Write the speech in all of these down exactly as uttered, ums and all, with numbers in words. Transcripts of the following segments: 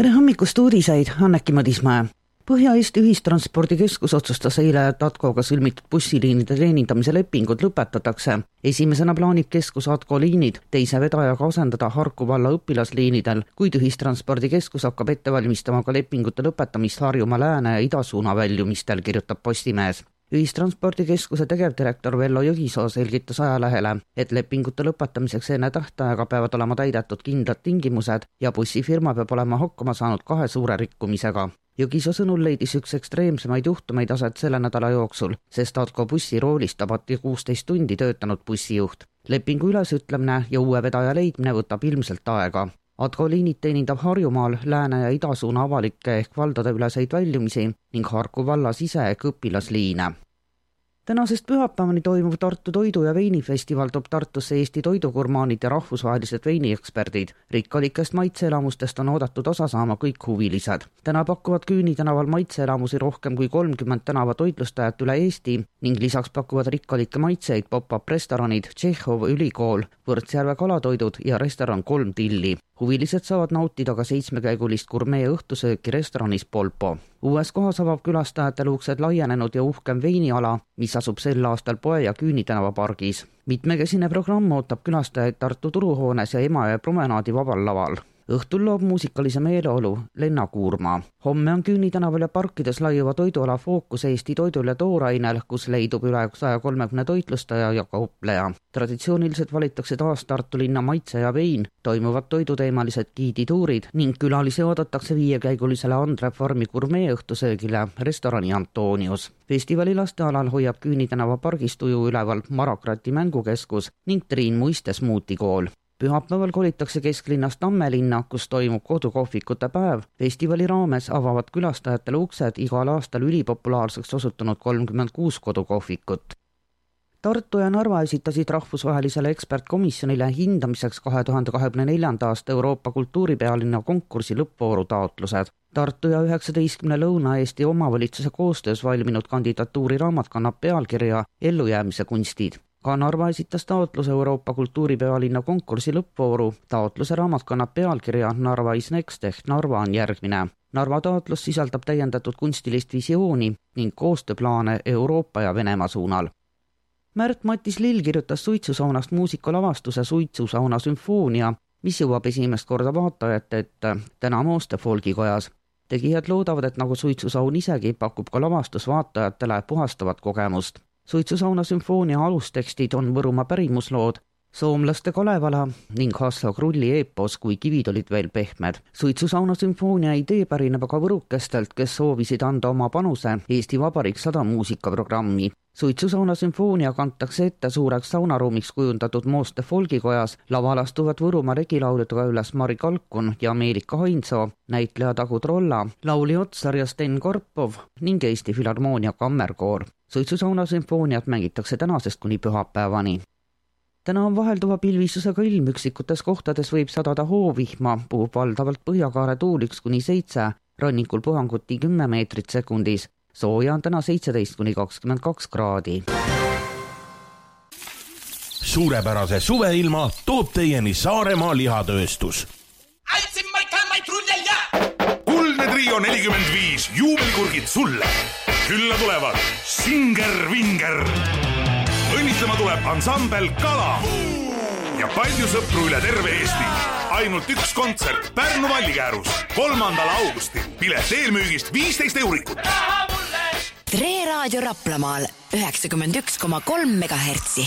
Tere hommikust uudiseid, Anneki Madismäe. Põhja-Eesti ühistranspordikeskus otsustas eile Tatkoga sõlmitud bussiliinide teenindamise lepingud lõpetatakse. Esimesena plaanib keskus Atko liinid teise vedajaga asendada Harku valla õpilasliinidel, kuid ühistranspordikeskus hakkab ette valmistama ka lepingute lõpetamist Harjumaa lääne ja idasuuna väljumistel, kirjutab Postimees. Ühistranspordikeskuse tegevdirektor Vello Jõgisoo selgitas ajalehele, et lepingute lõpetamiseks enne tähtaega peavad olema täidetud kindlad tingimused ja bussifirma peab olema hakkama saanud kahe suure rikkumisega. Jõgisoo sõnul leidis üks ekstreemsemaid juhtumeid aset selle nädala jooksul, sest Atko bussi roolis tabati kuusteist tundi töötanud bussijuht. Lepingu ülesütlemine ja uue vedaja leidmine võtab ilmselt aega. Atko liinid teenindab Harjumaal lääne ja idasuuna avalikke ehk valdade üleseid väljumisi ning Harku vallas ise ehk õpilasliine. Tänasest pühapäevani toimuv Tartu toidu- ja veinifestival toob Tartusse Eesti toidugurmaanid ja rahvusvahelised veinieksperdid. Rikkalikest maitseelamustest on oodatud osa saama kõik huvilised. Täna pakuvad Küüni tänaval maitseelamusi rohkem kui kolmkümmend tänava toitlustajat üle Eesti ning lisaks pakuvad rikkalikke maitseid pop-up restoranid Tšehhov ülikool, Võrtsjärve kalatoidud ja restoran Kolm tilli. Huvilised saavad nautida ka seitsmekäigulist gurmee õhtusööki restoranis Polpo. Uues kohas avab külastajatele uksed laienenud ja uhkem veiniala, mis asub sel aastal Poe ja Küüni tänava pargis. Mitmekesine programm ootab külastajaid Tartu turuhoones ja Emajõe promenaadi vabal laval. Õhtul loob muusikalise meeleolu Lenna Kuurma. Homme on Küüni tänaval ja parkides laiuva toiduala fookus Eesti toidul ja toorainel, kus leidub üle saja kolmekümne toitlustaja ja kaupleja. Traditsiooniliselt valitakse taas Tartu linna maitse ja vein, toimuvad toiduteemalised giidituurid ning külalisi oodatakse viiekäigulisele Andre Farmi gurmee õhtusöögile restorani Antonius. Festivali lastealal hoiab Küüni tänava pargis tuju üleval Marakrati mängukeskus ning Triin Muiste smuutikool. Pühapäeval kolitakse kesklinnast Tammelinna, kus toimub kodukohvikute päev. Festivali raames avavad külastajatele uksed igal aastal ülipopulaarseks osutunud kolmkümmend kuus kodukohvikut. Tartu ja Narva esitasid rahvusvahelisele ekspertkomisjonile hindamiseks kahe tuhande kahekümne neljanda aasta Euroopa kultuuripealinna konkursi lõppvooru taotlused. Tartu ja üheksateistkümne Lõuna-Eesti omavalitsuse koostöös valminud kandidatuuri raamat kannab pealkirja Ellujäämise kunstid. Ka Narva esitas taotluse Euroopa kultuuripealinna konkursi lõppvooru. Taotluse raamat kannab pealkirja Narva is next ehk Narva on järgmine. Narva taotlus sisaldab täiendatud kunstilist visiooni ning koostööplaane Euroopa ja Venemaa suunal. Märt-Mattis Lill kirjutas suitsusaunast muusikalavastuse Suitsusauna sümfoonia, mis jõuab esimest korda vaatajate ette täna Mooste folgikojas. Tegijad loodavad, et nagu suitsusaun isegi pakub ka lavastus vaatajatele puhastavat kogemust. Suitsusauna sümfoonia alustekstid on Võrumaa pärimuslood, Soomlaste Kalevala ning Hasso Krulli eepos, kui kivid olid veel pehmed. Suitsusauna sümfoonia idee pärineb aga võrukestelt, kes soovisid anda oma panuse Eesti Vabariik sada muusikaprogrammi. Suitsusauna sümfoonia kantakse ette suureks saunaruumiks kujundatud Mooste folgikojas. Laval astuvad Võrumaa regilauludega üles Mari Kalkun ja Ameerika Hainsoo, näitleja Tagu Trolla, lauli Otsar ja Sten Korpov ning Eesti Filharmoonia kammerkoor. Suitsusauna sümfooniat mängitakse tänasest kuni pühapäevani. Täna on vahelduva pilvisusega ilm, üksikutes kohtades võib sadada hoovihma, puhub valdavalt Põhjakaare tuul üks kuni seitse, rannikul puhanguti kümme meetrit sekundis. Sooja on täna seitseteist kuni kakskümmend kaks kraadi. Suurepärase suveilma toob teieni Saaremaa lihatööstus. Kuldne Trio nelikümmend viis juubelikurgid sulle. Külla tulevad Singer Vinger. Õnnitlema tuleb ansambel Kala ja palju sõpru üle terve Eesti. Ainult üks kontsert Pärnu Vallikäärus kolmandal augustil. Pilet eelmüügist viisteist eurikut. Tre Raadio Raplamaal üheksakümmend üks koma kolm megahertsi.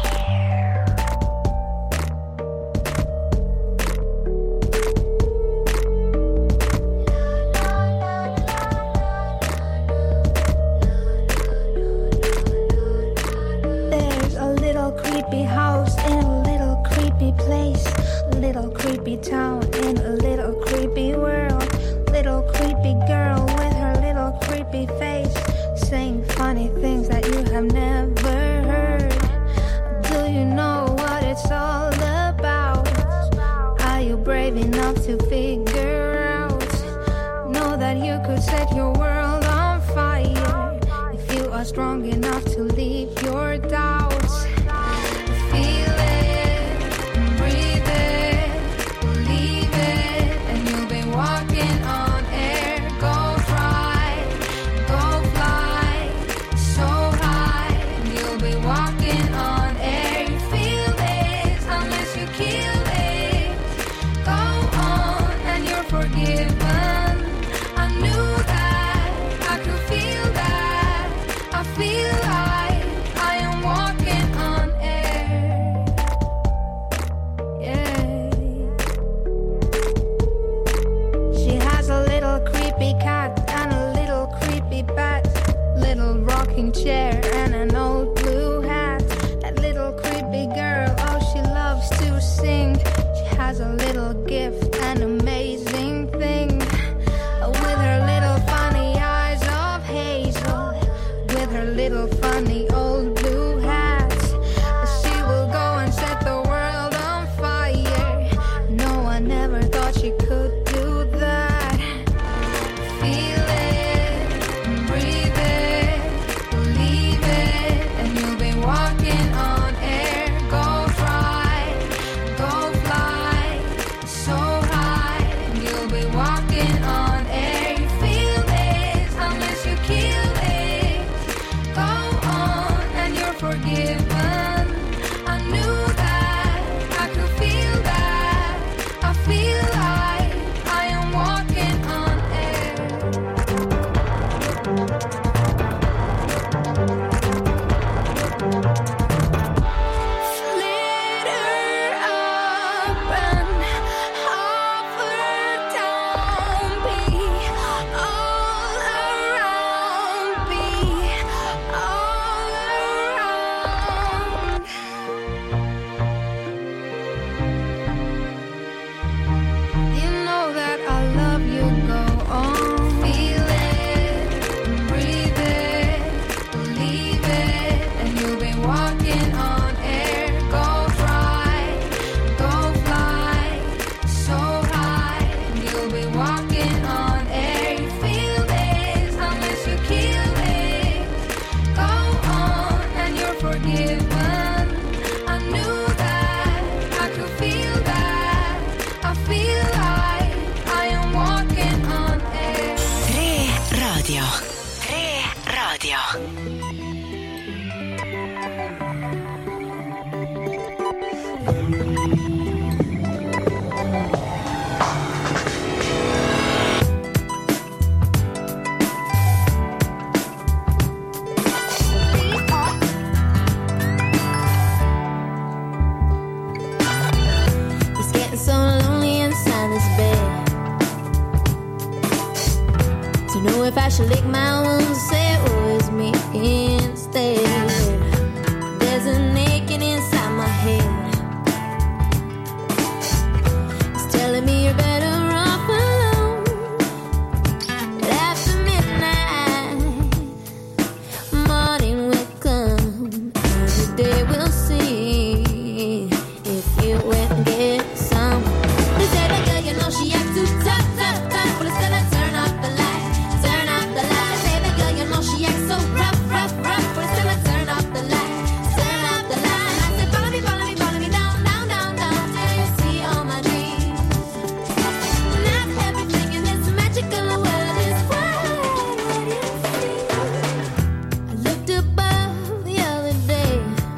Creepy house in a little creepy place, little creepy town in a little creepy world, little creepy girl with her little creepy face, saying funny things that you have never heard. Do you know what it's all about? Are you brave enough to figure out? Know that you could set your world on fire if you are strong enough to leave your doubts. Walking feel like I am walking on air. Yeah. She has a little creepy cat and a little creepy bat, little rocking chair and an old blue hat. That little creepy girl, oh, she loves to sing. She has a little gift, an amazing thing. With her little funny eyes of hazel, with her little funny old blue hat, she will go and set the world on fire. No one ever thought she could do that. Feel it, breathe it, believe it, and you'll be walking on air. Go fly, go fly, so high, and you'll be walking on air. You feel this unless you kill it. Go on and you're forgiven. I knew that, I could feel that. I feel like I am walking on air. Flitter up and hover down, be all around, be all around. You know that I love you, go on. Feel it, breathe it, believe it, and you'll be walking on air. Go fly, go fly, so high, and you'll be walking on air. You feel this unless you kill it. Go on and you're forgiven. I knew that, I could feel that. I feel like I am walking on air. Tre Radio. Tre Radio. It's getting so lonely inside this bed. To know if I should lick my wounds or say it was me instead. There's a naked inside my head. It's telling me you're better off alone. But after midnight, morning will come, and the day will see if you went and get some. They say that girl, you know she acts too tough, tough, tough, but instead I turn off the light, turn off the light. They say that girl, you know she acts so rough, rough, rough, but instead I turn off the light, turn off the light. I said, follow me, follow me, follow me down, down, down, down, till you see all my dreams. Not everything in this magical world is what it seems. I looked above the other day,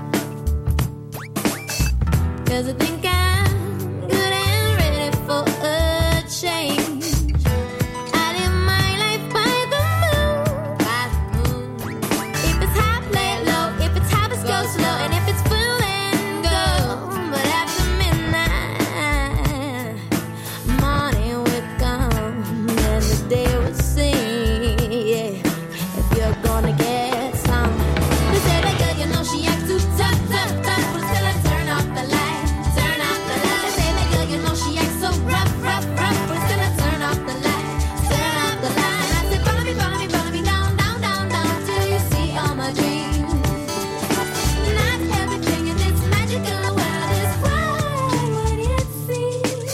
'cause I think I'm good and ready for a change. I live my life by the moon, by the moon. If it's high, play it low. If it's harvest, go slow. And if it's full, then go. But after midnight, morning will come, and the day will sing. Yeah, if you're gonna get some. They say that girl, you know she acts too tough, tough, tough, but still I turn off the light, turn off the light. They say that girl, you know she acts so rough, rough, rough, but still I turn off the light, turn off the light. I said, follow me, follow me, follow me down, down, down, down, till you see all my dreams. Not everything in this magical world is quite what it seems.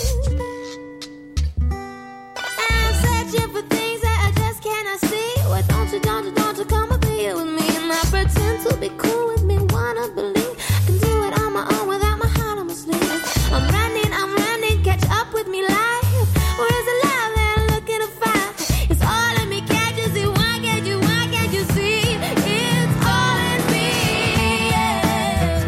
I'm searching for things that I just cannot see. Why don't you, don't you, don't you come up here with me and not pretend to be cool with me? Wanna believe I can do it on my own without my heart on my sleeve. I'm running, I'm running, catch up with me, life. Where is the love that I'm looking to find? It's all in me, can't you see? Why can't you, why can't you see? It's all in me, yeah.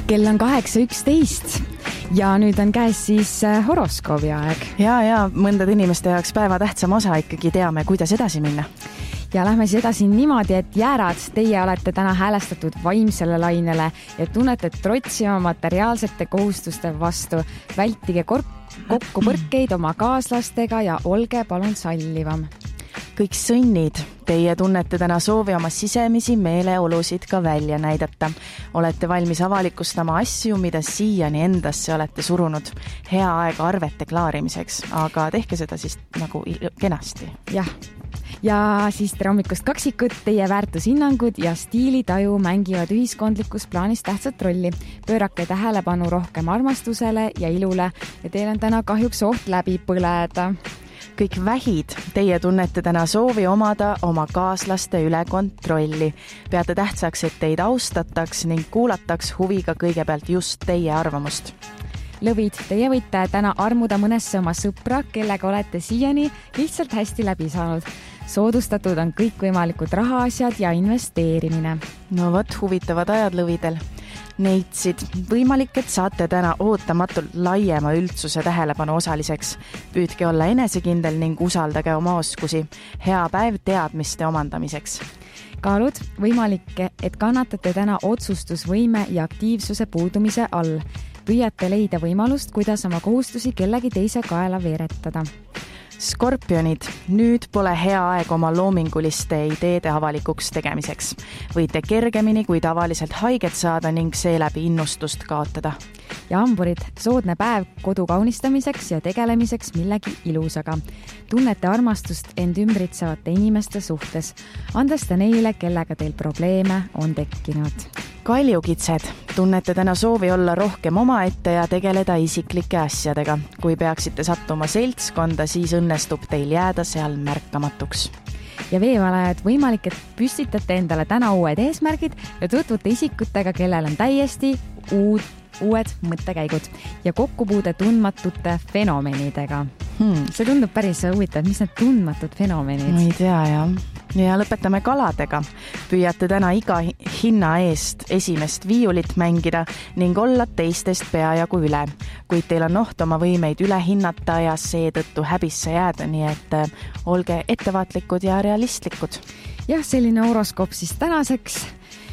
kell on kaheksa üksteist ja nüüd on käes siis horoskoobi aeg. Ja, ja mõndade inimeste jaoks päeva tähtsam osa ikkagi teame, kuidas edasi minna. Ja lähme siis edasi niimoodi, et jäärad, teie olete täna häälestatud vaimsele lainele ja tunnete trotsima materiaalsete kohustuste vastu. Vältige kork- kokkupõrkeid oma kaaslastega ja olge palun sallivam. Kõik sõnnid, teie tunnete täna soovi oma sisemisi meeleolusid ka välja näidata. Olete valmis avalikustama asju, mida siiani endasse olete surunud. Hea aeg arvete klaarimiseks, aga tehke seda siis nagu kenasti. Jah, ja siis tere hommikust kaksikud, teie väärtushinnangud ja stiilitaju mängivad ühiskondlikus plaanis tähtsat rolli. Pöörake tähelepanu rohkem armastusele ja ilule ja teil on täna kahjuks oht läbi põleda. Kõik vähid, teie tunnete täna soovi omada oma kaaslaste üle kontrolli. Peate tähtsaks, et teid austataks ning kuulataks huviga kõigepealt just teie arvamust. Lõvid, teie võite täna armuda mõnesse oma sõpra, kellega olete siiani lihtsalt hästi läbi saanud. Soodustatud on kõik võimalikud rahaasjad ja investeerimine. No võt, huvitavad ajad lõvidel. Neitsid, võimalik, et saate täna ootamatult laiema üldsuse tähelepanu osaliseks. Püüdke olla enesekindel ning usaldage oma oskusi. Hea päev teadmiste omandamiseks. Kaalud, võimalik, et kannatate täna otsustusvõime ja aktiivsuse puudumise all. Püüate leida võimalust, kuidas oma kohustusi kellegi teise kaela veeretada. Skorpionid, nüüd pole hea aeg oma loominguliste ideede avalikuks tegemiseks. Võite kergemini kui tavaliselt haiget saada ning seeläbi innustust kaotada. Ja hamburid, soodne päev kodu kaunistamiseks ja tegelemiseks millegi ilusaga. Tunnete armastust end ümbritsevate inimeste suhtes, andes ta neile, kellega teil probleeme on tekkinud. Kaljukitsed, tunnete täna soovi olla rohkem omaette ja tegeleda isiklike asjadega. Kui peaksite sattuma seltskonda, siis õnnestub teil jääda seal märkamatuks. Ja veevalajad, võimalik, et püstitate endale täna uued eesmärgid ja tutvute isikutega, kellel on täiesti uud, uued mõttekäigud ja kokkupuude tundmatute fenomenidega. Hmm. See tundub päris huvitav, mis need tundmatud fenomenid? Ma ei tea, jah. Ja lõpetame kaladega. Püüate täna iga hinna eest esimest viiulit mängida ning olla teistest peajagu üle. Kuid teil on oht oma võimeid üle hinnata ja seetõttu häbisse jääda, nii et olge ettevaatlikud ja realistlikud. Jah, selline horoskoop siis tänaseks.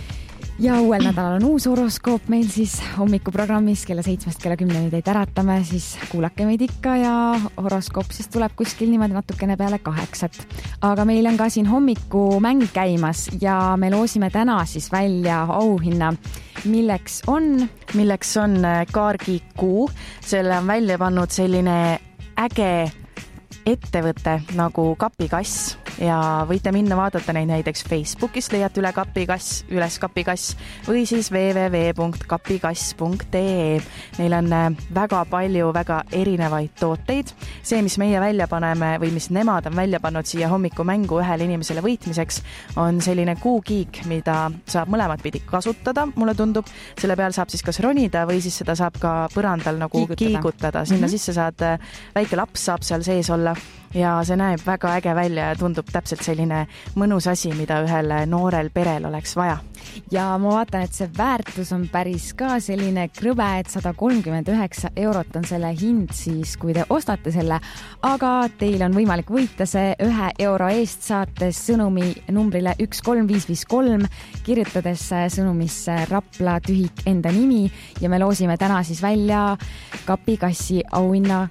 Ja uuel nädalal on uus horoskoop meil siis hommikuprogrammis kella seitsmest kella kümneni teid äratame, siis kuulake meid ikka ja horoskoop siis tuleb kuskil niimoodi natukene peale kaheksat. Aga meil on ka siin hommiku mäng käimas ja me loosime täna siis välja auhinna, milleks on, milleks on Kaargikuu. Selle on välja pannud selline äge ettevõte nagu Kapikass ja võite minna vaadata neid näiteks Facebookis, leiate üle Kapikass, üles Kapikass või siis w w w punkt kapikass punkt e. Neil on väga palju väga erinevaid tooteid. See, mis meie välja paneme või mis nemad on välja pannud siia hommikumengu ühele inimesele võitmiseks, on selline kuukiik, mida saab mõlemat pidi kasutada, mulle tundub. Selle peal saab siis kas ronida või siis seda saab ka põrandal nagu kiigutada. kiigutada. Sinna mm-hmm. sisse saad, väike laps saab seal sees olla ja see näeb väga äge välja ja tundub täpselt selline mõnus asi, mida ühel noorel perel oleks vaja. Ja ma vaatan, et see väärtus on päris ka selline krõbe, et sada kolmkümmend üheksa eurot on selle hind siis, kui te ostate selle, aga teil on võimalik võita see ühe euro eest saates sõnumi numbrile üks kolm viis viis kolm, kirjutades sõnumisse Rapla tühik enda nimi ja me loosime täna siis välja Kapikassi auhinna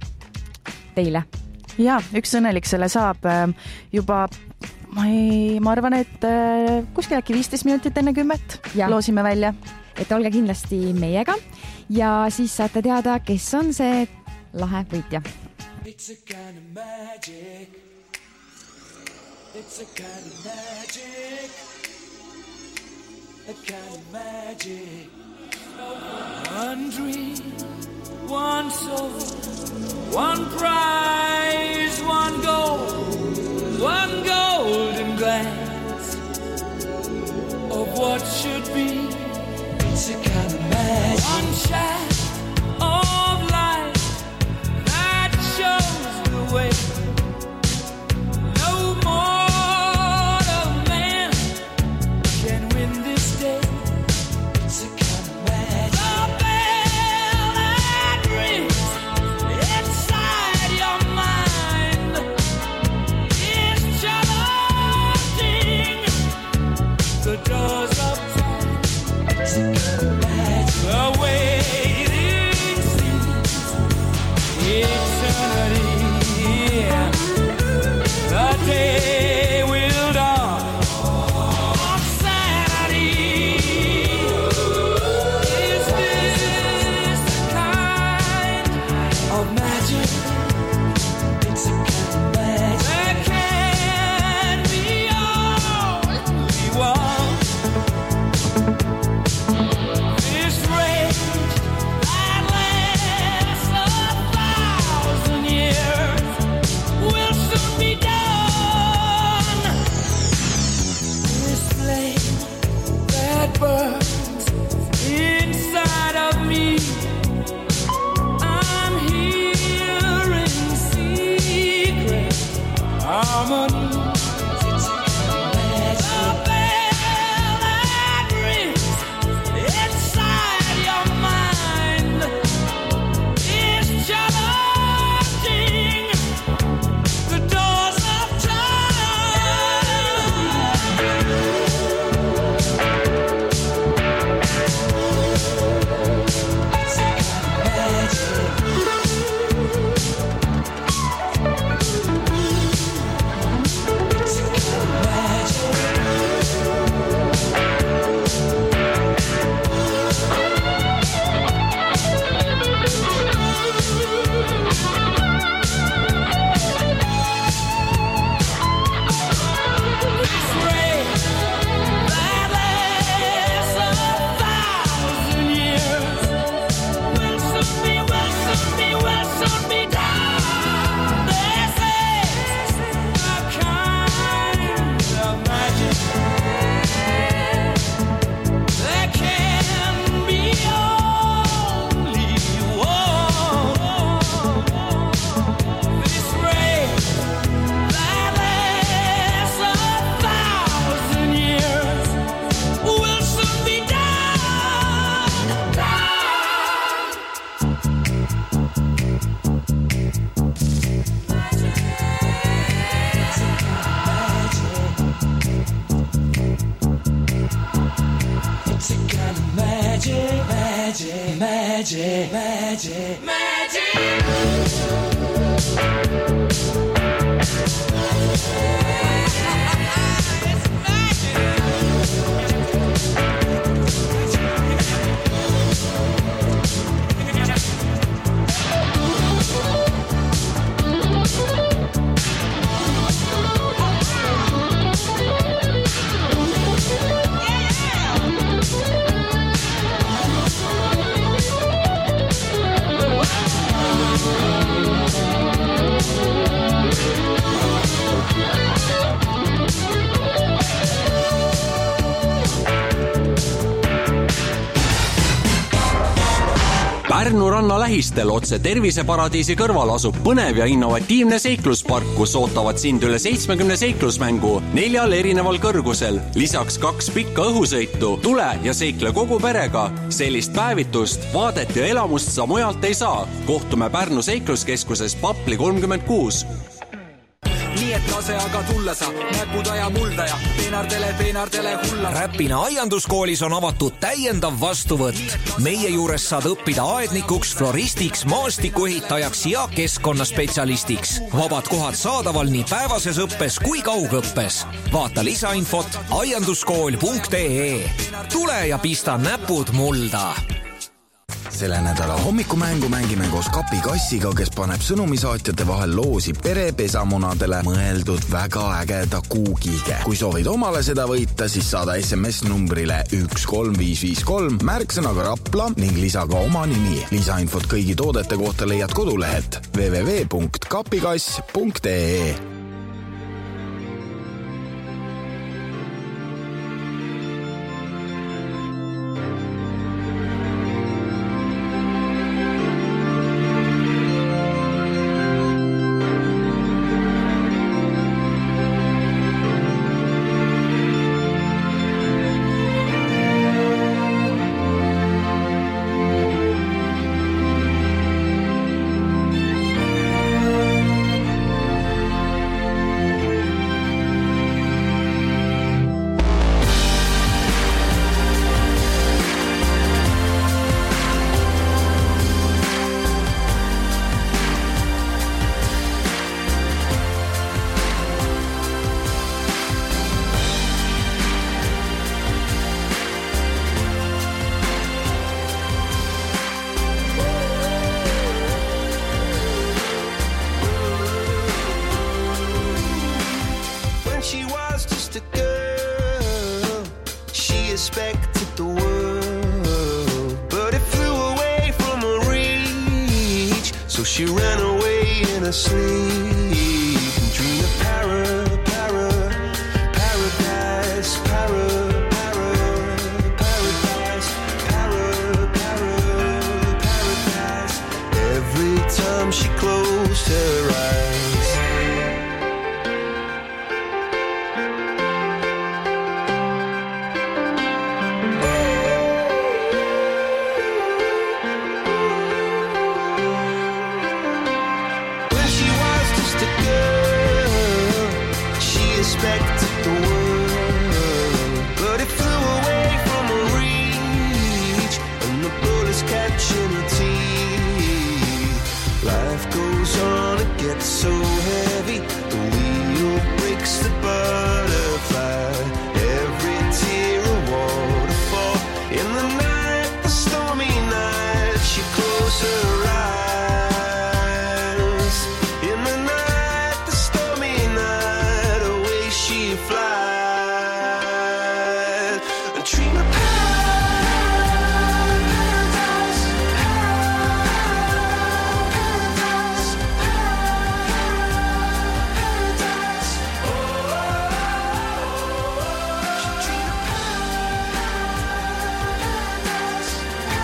teile. Ja, üks õnnelik selle saab juba, ma, ei, ma arvan, et kuskil äkki viisteist minutit enne kümmet ja. Loosime välja. Et olge kindlasti meiega ja siis saate teada, kes on see lahe võitja. It's a kind of magic. It's a kind of magic. A kind of magic. One dream, one soul, one prize, one gold, one golden glance of what should be. It's a kind of magic. One shaft of light that shows the way. No mortal man can win this day. It's a kind of magic. magic, magic, magic. Pärnu ranna lähistel otse terviseparadiisi kõrval asub põnev ja innovatiivne seikluspark, kus ootavad sind üle seitsmekümne seiklusmängu neljal erineval kõrgusel. Lisaks kaks pikka õhusõitu. Tule ja seikle kogu perega. Sellist päevitust, vaadet ja elamust sa mujalt ei saa. Kohtume Pärnu seikluskeskuses Papli kolmkümmend kuus. Nii et lase aga tulla sa, näpuda ja mulda ja peenardele, peenardele hulla. Räpina aianduskoolis on avatud täiendav vastuvõtt. Meie juures saad õppida aednikuks, floristiks, maastikuehitajaks ja keskkonnaspetsialistiks. Vabad kohad saadaval nii päevases õppes kui kaugõppes. Vaata lisainfot aianduskool punkt ee. Tule ja pista näpud mulda. Selle nädala hommikumängu mängime koos Kapi Kassiga, kes paneb sõnumisaatjate vahel loosi perepesamunadele mõeldud väga ägeda kuugige. Kui soovid omale seda võita, siis saada S M S numbrile üks kolm viis viis kolm märksõnaga Rapla ning lisa ka oma nimi. Lisainfot kõigi toodete kohta leiad kodulehelt w w w punkt kapikass punkt ee. expected the world, but it flew away from her reach. So she ran away in her sleep and dreamed of para, para, paradise, para, para, paradise, para, para, paradise. Every time she closed her eyes. Expected the world, but it flew away from her reach, and the bullets catching her teeth. Life goes on, it gets so heavy, the wheel breaks the butterfly. Every tear a waterfall. In the night, the stormy night, she closed her eyes. In the night, the stormy night, away she flies. A dream of paradise, paradise, paradise. Oh, she dreamed of paradise,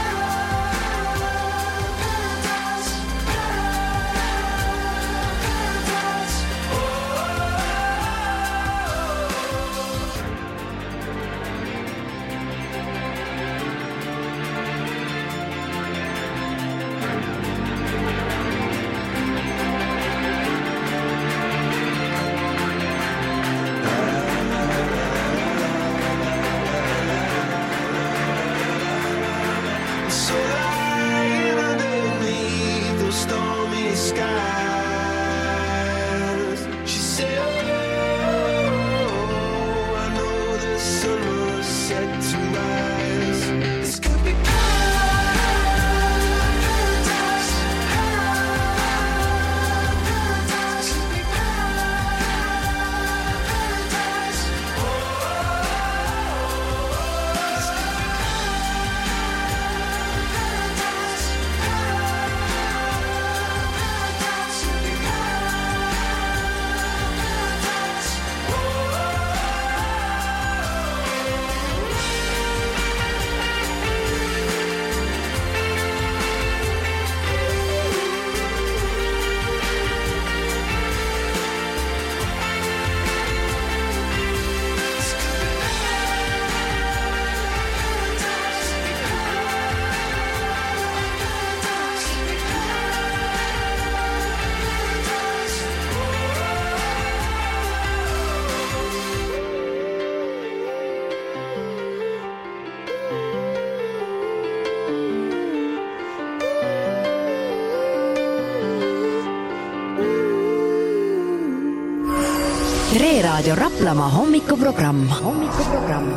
so lying underneath those stormy skies. She said, oh, I know the sun was set to rise. This could be paradise, paradise, could be paradise. Oh, this could be Tre Raadio Raplamaa hommikuprogramm. hommikuprogramm.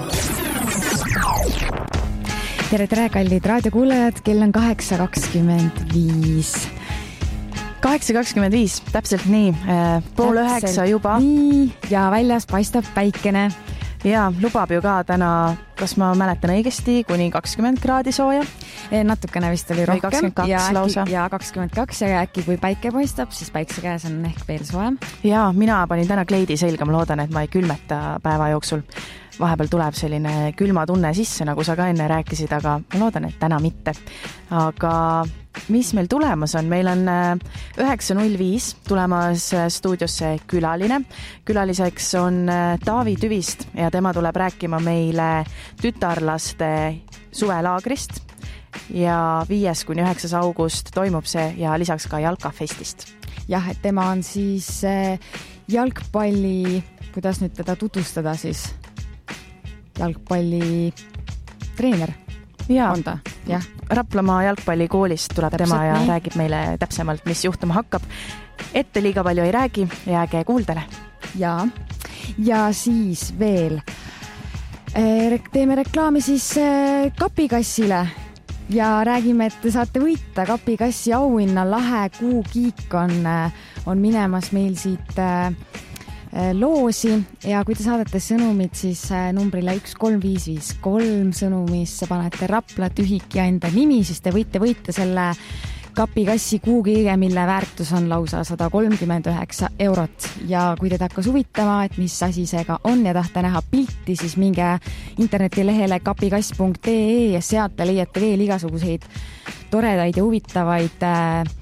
tere, tere, kallid raadiokuulajad, kell on kaheksa kakskümmend viis. kaheksa kakskümmend viis, täpselt nii, pool üheksa juba. Nii, ja väljas paistab päikene. Ja lubab ju ka täna, kas ma mäletan õigesti, kuni kakskümmend kraadi sooja. Natukene vist oli rohkem. kakskümmend kaks ja, lausa. ja kakskümmend kaks ja äkki kui päike paistab, siis päikse käes on ehk veel soojem. Ja mina panin täna kleidi selga, ma loodan, et ma ei külmeta päeva jooksul. Vahepeal tuleb selline külma tunne sisse, nagu sa ka enne rääkisid, aga ma loodan, et täna mitte. Aga mis meil tulemas on? Meil on üheksa null viis tulemas stuudiosse külaline. Külaliseks on Taavi Tüvist ja tema tuleb rääkima meile tütarlaste suvelaagrist ja viies kuni üheksas august toimub see ja lisaks ka jalkafestist. Jah, et tema on siis jalgpalli, kuidas nüüd teda tutvustada siis? Jalgpalli treener. Ja, on ta? Jah. Raplamaa jalgpallikoolist tuleb Täpselt tema ja nii. Räägib meile täpsemalt, mis juhtuma hakkab. Ette liiga palju ei räägi, jääge kuuldele. Ja, ja siis veel teeme reklaami siis kapikassile ja räägime, et te saate võita kapikassi auhinna. Lahe kuukiik on, on minemas meil siit loosi ja kui te saadate sõnumid, siis numbrile üks kolm viis viis kolm sõnumisse panete Rapla tühik ja enda nimi, siis te võite võita selle kapikassi kuukiige, mille väärtus on lausa sada kolmkümmend üheksa eurot ja kui teid hakkas huvitama, et mis asi seega on ja tahate näha pilti, siis minge internetilehele kapikass punkt ee ja sealt te leiate veel igasuguseid toredaid ja huvitavaid äh,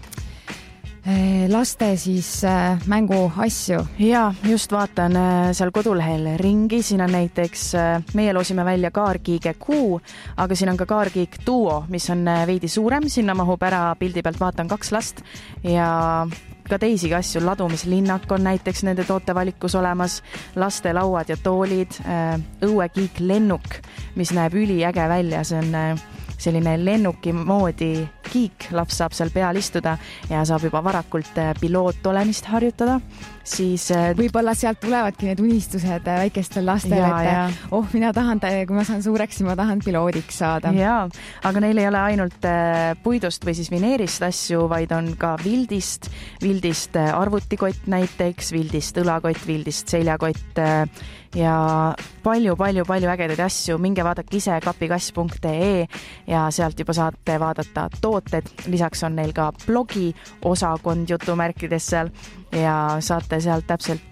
laste siis äh, mängu asju. Ja just vaatan äh, seal kodulehel ringi, siin on näiteks, äh, meie loosime välja kaarkiige kuu, aga siin on ka kaarkiig duo, mis on äh, veidi suurem, sinna mahub ära pildi pealt, vaatan kaks last ja ka teisigi asju, ladumislinnak on näiteks nende tootevalikus olemas, laste lauad ja toolid, äh, õuekiik lennuk, mis näeb üliäge välja, see on äh, selline lennuki moodi kiik, laps saab seal peal istuda ja saab juba varakult piloot olemist harjutada, siis võib-olla sealt tulevadki need unistused väikestel lastel, et oh, mina tahan, kui ma saan suureks, ma tahan piloodiks saada. Jaa, aga neil ei ole ainult puidust või siis vineerist asju, vaid on ka vildist, vildist arvutikott näiteks, vildist õlakott, vildist seljakott ja palju-palju-palju ägedaid asju. Minge vaadake ise kapikass punkt ee ja sealt juba saate vaadata tooted. Lisaks on neil ka blogi osakond jutumärkides seal ja saate sealt täpselt,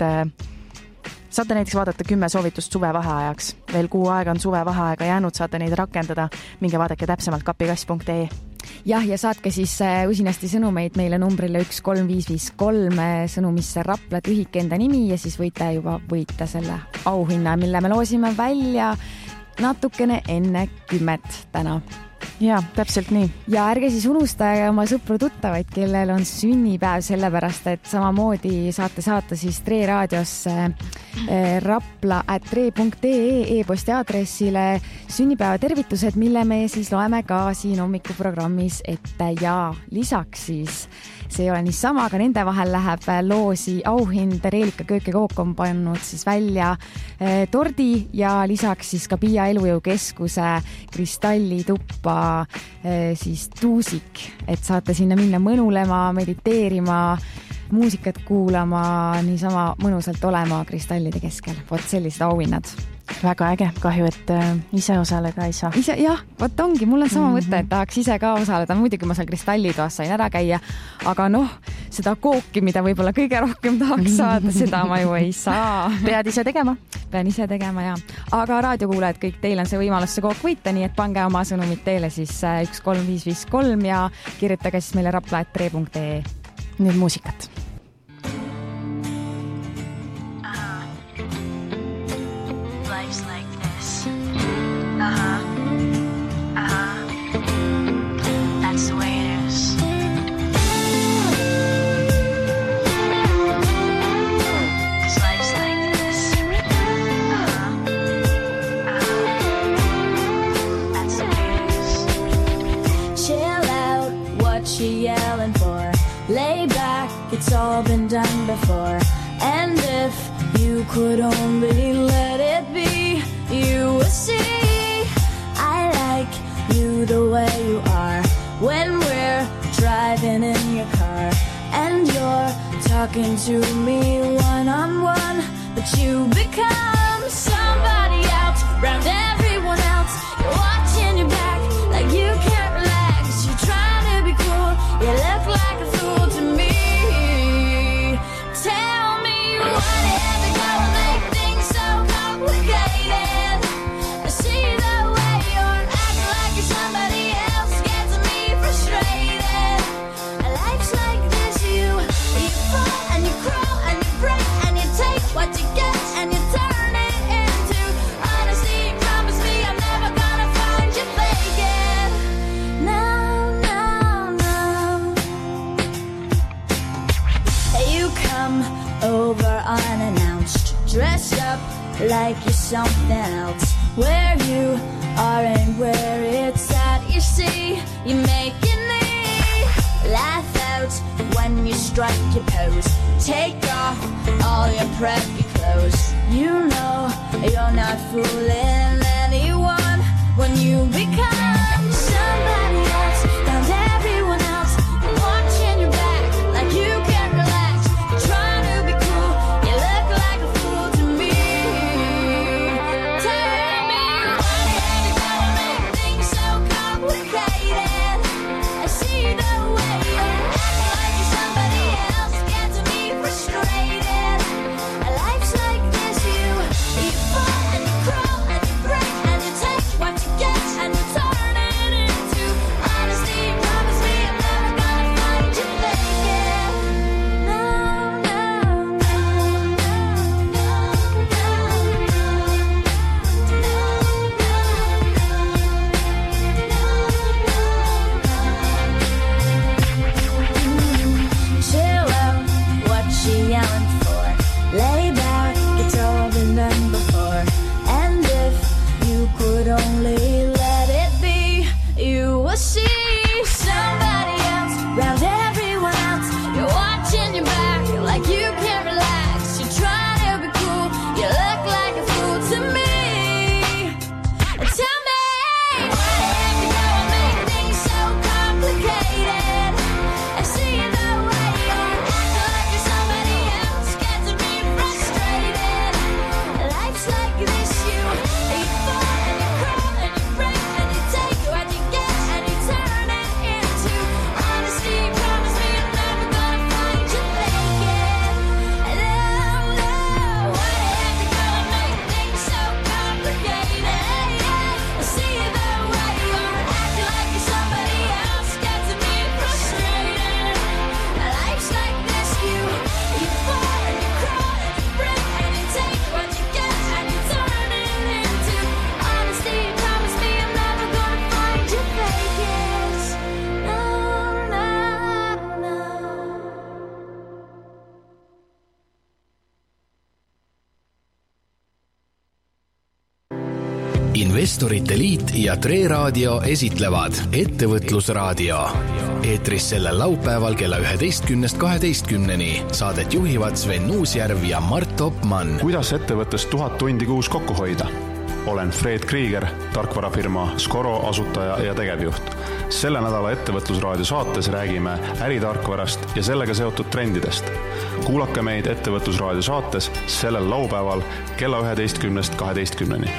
saate näiteks vaadata kümme soovitust suve vaheajaks. Veel kuu aega on suve vaheaega jäänud, saate neid rakendada. Minge vaadake täpsemalt kapikass punkt ee. Jah, ja saatke siis usinasti sõnumeid meile numbrile üks kolm viis viis kolm sõnumisse Rapla tühik enda nimi ja siis võite juba võita selle auhinna, mille me loosime välja natukene enne kümmet täna. Jaa, täpselt nii. Ja ärge siis unustage oma sõpru-tuttavaid, kellel on sünnipäev, sellepärast, et samamoodi saate saata siis Tre raadiosse rapla at tre punkt ee e-posti aadressile sünnipäeva tervitused, mille me siis loeme ka siin hommikuprogrammis ette ja lisaks siis see ei ole niisama, aga nende vahel läheb loosi auhind. Reelika Köök ja Kook on pannud siis välja eh, tordi ja lisaks siis ka Piia elujõukeskuse kristallituppa eh, siis tuusik, et saate sinna minna mõnulema, mediteerima, muusikat kuulama, niisama mõnusalt olema kristallide keskel. Vot sellised auhinnad. Väga äge, kahju, et äh, ise osaleda ei saa. Ise, jah, võt ongi, mul on sama mõte, et tahaks ise ka osaleda. Muidugi ma seal kristallitoas sain ära käia, aga noh, seda kooki, mida võib-olla kõige rohkem tahaks saada, seda ma ju ei saa. Pead ise tegema? Pean ise tegema, jah. Aga raadiokuulajad, kõik teil on see võimalus see kook võita, nii et pange oma sõnumid teile siis üks kolm viis viis kolm ja kirjutage siis meile rapla at tre punkt ee. Nüüd muusikat. Uh-huh, uh-huh, that's the way it is. Cause life's like this. Uh-huh, uh-huh, that's the way it is. Chill out, what you yelling for? Lay back, it's all been done before. And if you could only let it be, you would see you the way you are when we're driving in your car and you're talking to me one-on-one, but you become somebody else around everyone else. You're watching your back like you can't relax. You're trying to be cool, you look like a fool to me. Tell me what is it gonna make things so complicated? I see the way you're acting like you're somebody else, gets me frustrated. Life's like this, you you fall and you crawl and you break and you take what you get and you turn it into honesty. Promise me I'm never gonna find you faking. No, no, no. You come over unannounced, dressed up like you're something else. Where you are and where it's at, you see, you make me laugh out when you strike your pose. Take off all your preppy clothes. You know you're not fooling anyone when you become somebody else around everyone else. You're watching your back like you can't relax. You're trying to be cool, you look like a Investorite Liit ja Tre Raadio esitlevad Ettevõtlusraadio. Eetris sellel laupäeval kella üheteistkümnest kaheteistkümneni. Saadet juhivad Sven Uusjärv ja Mart Topmann. Kuidas ettevõttes tuhat tundi kuus kokku hoida? Olen Fred Krieger, tarkvarafirma Skoro asutaja ja tegevjuht. Selle nädala Ettevõtlusraadio saates räägime äritarkvarast ja sellega seotud trendidest. Kuulake meid Ettevõtlusraadio saates sellel laupäeval kella üheteistkümnest kaheteistkümneni.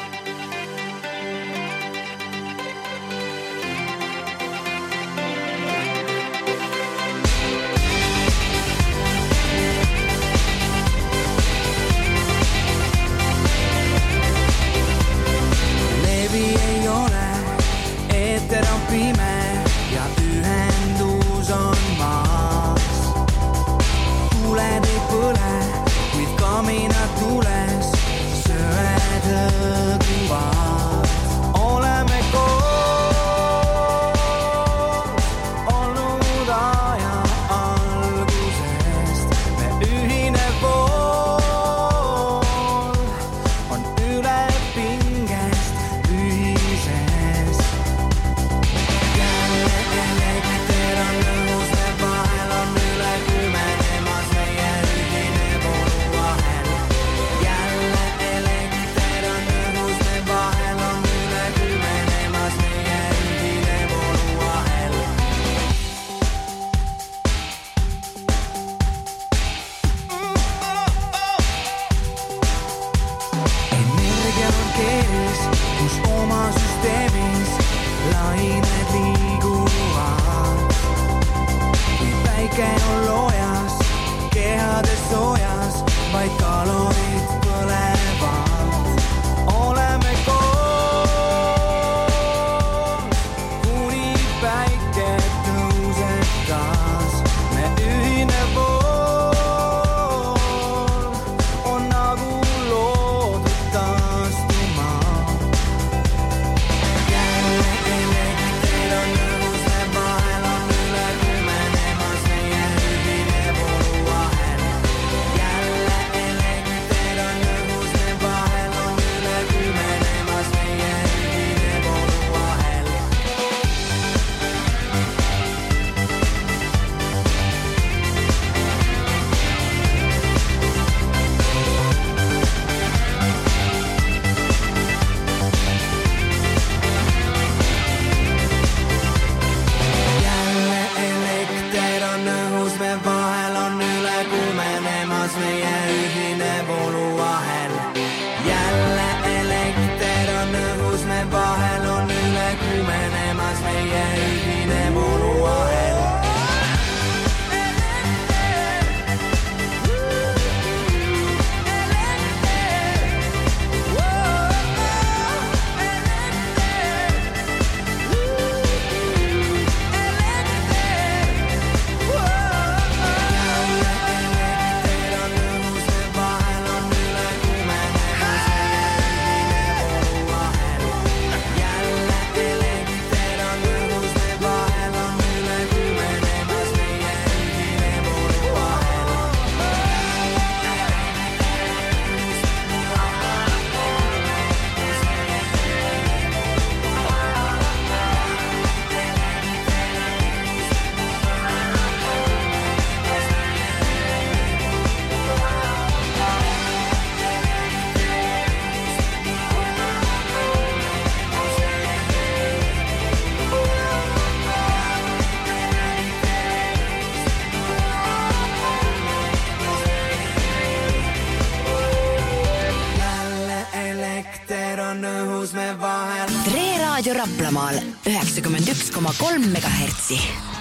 Raplamaal üheksakümmend üks koma kolm megahertsi.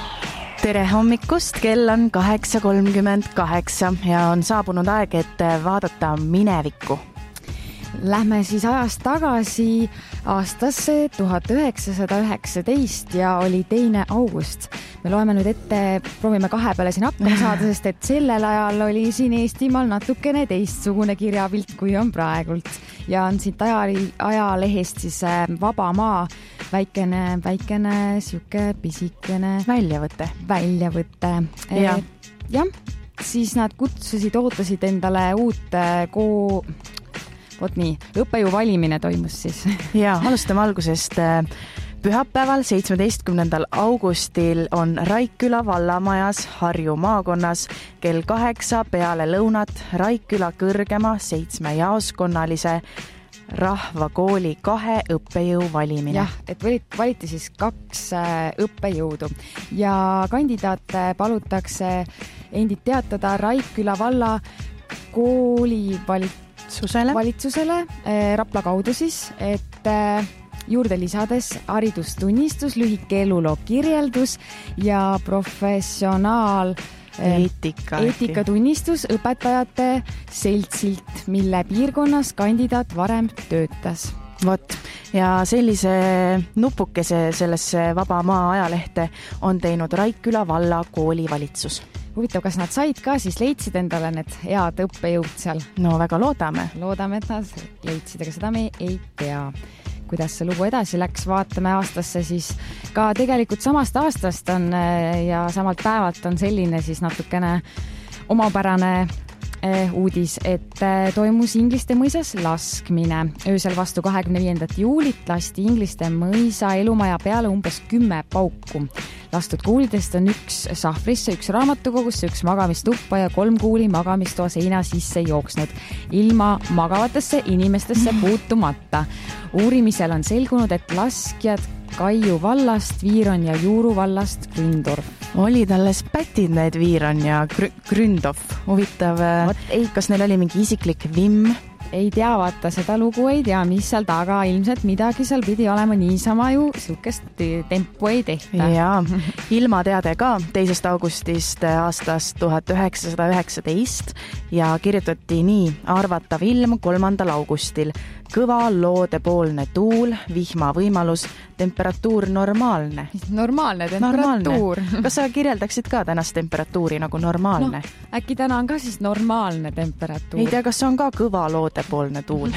Tere hommikust, kell on kaheksa kolmkümmend kaheksa ja on saabunud aeg, et vaadata minevikku. Lähme siis ajast tagasi aastasse tuhat üheksasada üheksateist ja oli teine august. Me loeme nüüd ette, proovime kahe peale siin hakkama saada, sest et sellel ajal oli siin Eestimaal natukene teistsugune kirjapilt, kui on praegult. Ja on siit ajalehest siis Vaba Maa väikene, väikene siuke pisikene väljavõte. Väljavõte. Ja. Jah, siis nad kutsusid, ootasid endale uut koo... vot nii, õppejõu valimine toimus siis. Ja, alustame algusest. Pühapäeval, seitsmeteistkümnendal augustil on Raikküla vallamajas Harju maakonnas kell kaheksa peale lõunat Raikküla kõrgema seitsme jaoskonnalise rahvakooli kahe õppejõu valimine. Jah, et valiti siis kaks õppejõudu ja kandidaate palutakse endid teatada Raikküla valla kooli valitsusele, valitsusele Rapla kaudu siis, et juurde lisades haridustunnistus, lühike eluloo kirjeldus ja professionaal eetika, eetikatunnistus õpetajate seltsilt, mille piirkonnas kandidaat varem töötas. Vot, ja sellise nupukese sellesse Vaba Maa ajalehte on teinud Raikküla valla koolivalitsus. Huvitav, kas nad said ka, siis leidsid endale need head õppejõud seal? No väga loodame. Loodame, et nad leidsid, aga seda me ei tea. Kuidas see lugu edasi läks, vaatame aastasse siis ka tegelikult samast aastast on ja samalt päevalt on selline siis natukene omapärane uudis, et toimus Ingliste mõisas laskmine. Öösel vastu kahekümne viiendat juulit lasti Ingliste mõisa elumaja peale umbes kümme pauku. Lastud kuulidest on üks sahvrisse, üks raamatukogusse, üks magamistuppa ja kolm kuuli magamistoa seina sisse jooksnud, ilma magavatesse inimestesse puutumata. Uurimisel on selgunud, et laskjad Kaiu vallast, Viiron ja Juuru vallast Gründorf. Olid alles pätid need Viiron ja Gründorf. Huvitav, kas neil oli mingi isiklik vimm? Ei tea, vaata, seda lugu ei tea, mis seal taga ilmselt midagi seal pidi olema, niisama ju sihukest tempo ei tehta. Ja, ilma teade ka teisest augustist aastast tuhat üheksasada üheksateist ja kirjutati nii: arvatav ilm kolmandal augustil. Kõva loodepoolne tuul, vihma võimalus, temperatuur normaalne. Normaalne temperatuur. Normaalne. Kas sa kirjeldaksid ka tänast temperatuuri nagu normaalne? No, äkki täna on ka siis normaalne temperatuur. Ei tea, kas on ka kõva loodepoolne tuul?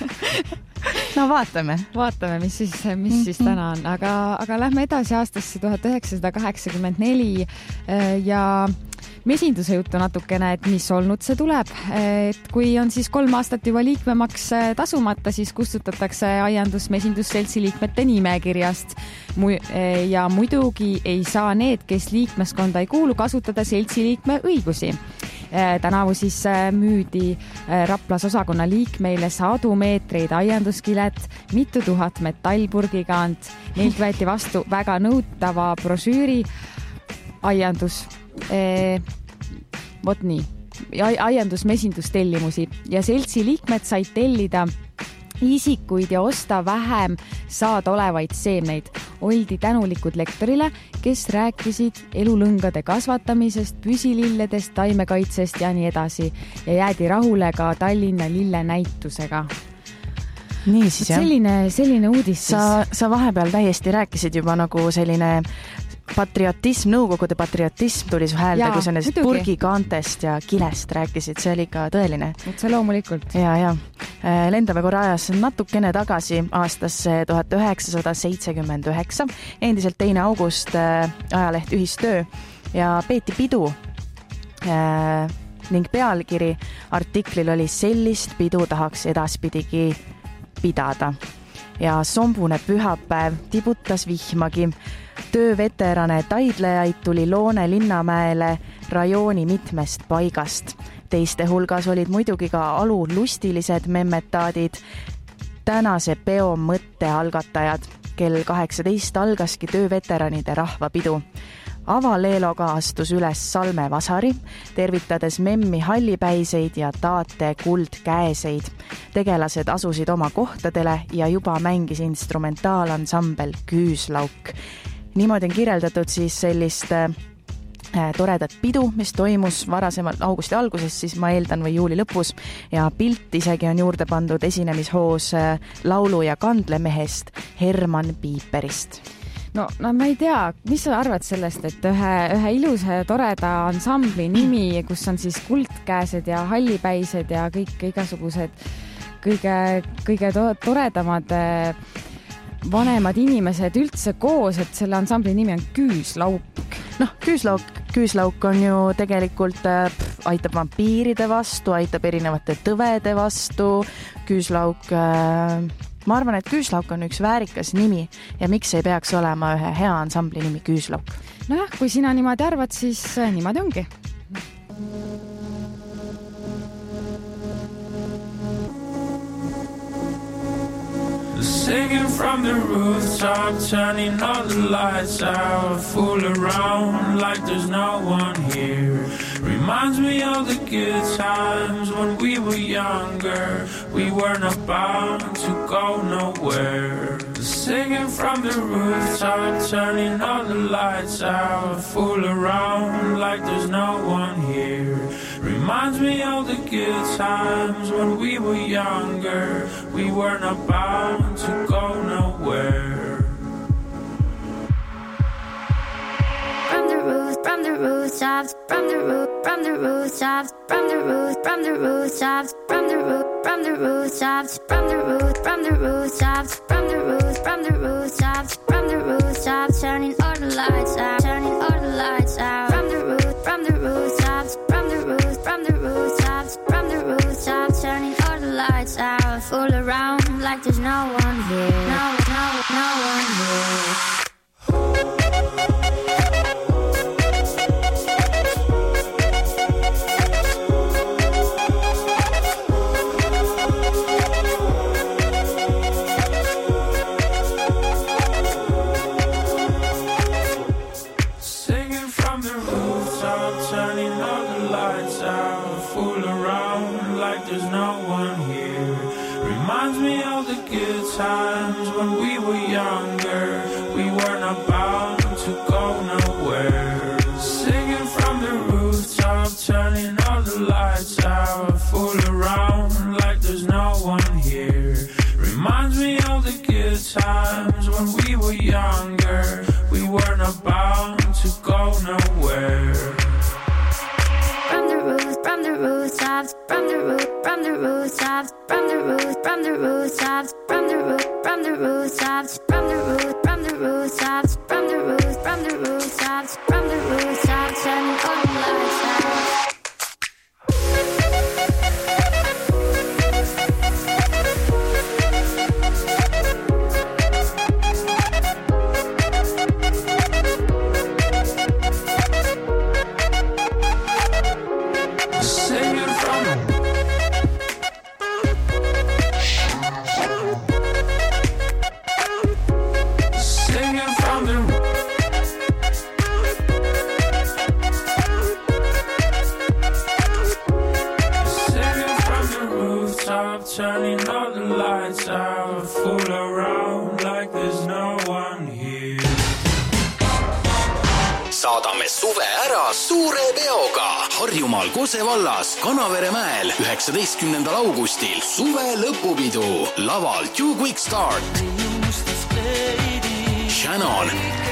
No vaatame. Vaatame, mis siis, mis siis täna on. Aga, aga lähme edasi aastasse tuhat üheksasada kaheksakümmend neli ja mesinduse juttu natukene, et mis olnud see tuleb. Et kui on siis kolm aastat juba liikmemaks tasumata, siis kustutatakse aiandusmesindusseltsi liikmete nimekirjast. Ja muidugi ei saa need, kes liikmeskonda ei kuulu, kasutada seltsi liikme õigusi. Tänavu siis müüdi Raplas osakonna liikmeile sadu meetreid aianduskilet, mitu tuhat metallpurgikant. Neilt võeti vastu väga nõutava brošüüri aiandus E, vot nii, aiandusmesindustellimusi ja seltsi liikmed said tellida isikuid ja osta vähem saada olevaid seemneid. Oldi tänulikud lektorile, kes rääkisid elulõngade kasvatamisest, püsililledest, taimekaitsest ja nii edasi ja jäädi rahule ka Tallinna lille näitusega. Nii siis, jah. Selline, selline uudis siis. Sa, sa vahepeal täiesti rääkisid juba nagu selline patriotism, nõukogude patriotism tuli su häälde, kui sa nendest purgikaantest ja kilest rääkisid, see oli ka tõeline. Et see loomulikult. Ja, ja. Lendame korra ajas natukene tagasi aastasse tuhat üheksasada seitsekümmend üheksa, endiselt teine august ajaleht Ühistöö ja peeti pidu ning pealkiri artiklil oli sellist pidu tahaks edaspidigi pidada. Ja sombune pühapäev tibutas vihmagi. Tööveterane taidlejaid tuli Loone linnamäele rajooni mitmest paigast. Teiste hulgas olid muidugi ka alu lustilised memmetaadid, tänase peo mõtte algatajad. Kell kaheksateist algaski tööveteranide rahvapidu. Avaleeloga astus üles Salme Vasari, tervitades memmi hallipäiseid ja taate kuldkäeseid. Tegelased asusid oma kohtadele ja juba mängis instrumentaalansambel Küüslauk. Niimoodi on kirjeldatud siis sellist äh, toredat pidu, mis toimus varasemalt augusti alguses, siis ma eeldan või juuli lõpus ja pilt isegi on juurde pandud esinemishoos äh, laulu- ja kandlemehest Herman Piiperist. No, no ma ei tea, mis sa arvad sellest, et ühe, ühe ilusa ja toreda ansambli nimi, kus on siis kuldkäesed ja hallipäised ja kõik igasugused kõige, kõige to- toredamad vanemad inimesed üldse koos, et selle ansambli nimi on Küüslauk? Noh, Küüslauk, Küüslauk on ju tegelikult pff, aitab vampiiride vastu, aitab erinevate tõvede vastu. Küüslauk, ma arvan, et Küüslauk on üks väärikas nimi ja miks ei peaks olema ühe hea ansambli nimi Küüslauk? Nojah, kui sina niimoodi arvad, siis niimoodi ongi. Singing from the rooftop, turning all the lights out, fool around like there's no one here. Reminds me of the good times when we were younger. We weren't about to go nowhere. Singing from the rooftop, turning all the lights out, fool around like there's no one here. Reminds me of the good times when we were younger. We weren't about to go nowhere. From the roof, from the rooftops, from the roof, from the rooftops, from the roof, from the rooftops, from the roof, from the rooftops, from the roof, from the rooftops, from the roof, from the rooftops, from the rooftops, turning all the lights out, turning all the lights out. From the roof, from the rooftops, from the roof, from the rooftops, from the rooftops, turning all the lights out. Fool around like there's no one here, no, no, no one here. Times when we were younger, we weren't about to go nowhere. Singing from the rooftop, turning all the lights out, fool around like there's no one here. Reminds me of the good times when we were younger, we weren't about to go nowhere. From the roof, from the rooftops, from the roof, from the rooftops, from the roof, from the rooftops, from the roof, from the rooftops, from the roof, from the rooftops, from the roof, from the rooftops, from the rooftops, turning all the lights out. Turning all the lights out, fool around like there's no one here. Saadame suve ära suure peoga Harjumaal Kose vallas Kanavere mäel üheksateistkümnendal augustil suve lõpupidu. Laval Two Quick Start, Shannon,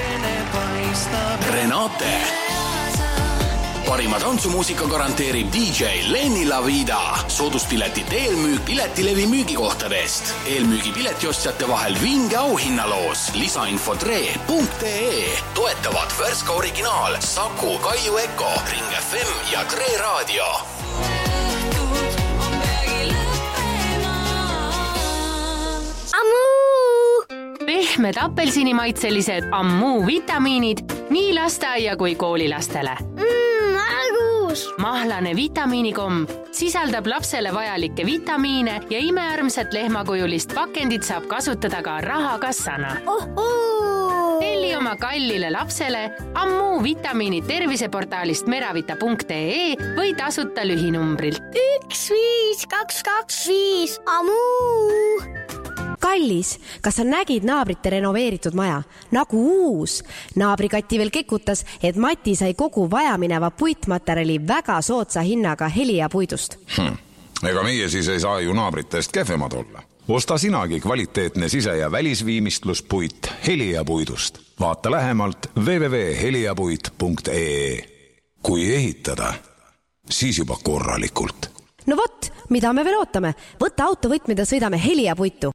Renate. Parima tantsumuusika garanteerib D J Lenny La Vida. Sooduspiletit eelmüük Piletilevi müügikohtadest. Eelmüügi piletiostjate vahel vinge auhinnaloos. Lisainfo tre punkt ee. Toetavad Värska Originaal, Saku, Kaiu Eko, Ring F M ja Tre Raadio. Pehmed apelsinimaitselised Ammu vitamiinid nii lasteaia kui koolilastele. Mm, argus! Mahlane vitamiinikomb sisaldab lapsele vajalikke vitamiine ja imearmsat lehmakujulist pakendit saab kasutada ka rahakassana. Oh, oh. Telli oma kallile lapsele Ammu vitamiinid terviseportaalist meravita punkt ee või tasuta lühinumbrilt. üks viis kaks kaks viis Ammu! Kallis, kas sa nägid naabrite renoveeritud maja? Nagu uus. Naabrikati veel kekutas, et Mati sai kogu vajamineva puitmaterjali väga sootsa hinnaga Helia puidust. Hmm. Ega meie siis ei saa ju naabritest kehvemad olla. Osta sinagi kvaliteetne sise- ja välisviimistluspuit Helia puidust. Vaata lähemalt w w w punkt heliapuit punkt ee. Kui ehitada, siis juba korralikult. No vot, mida me veel ootame? Võta autovõtmed ja sõidame Helia puitu.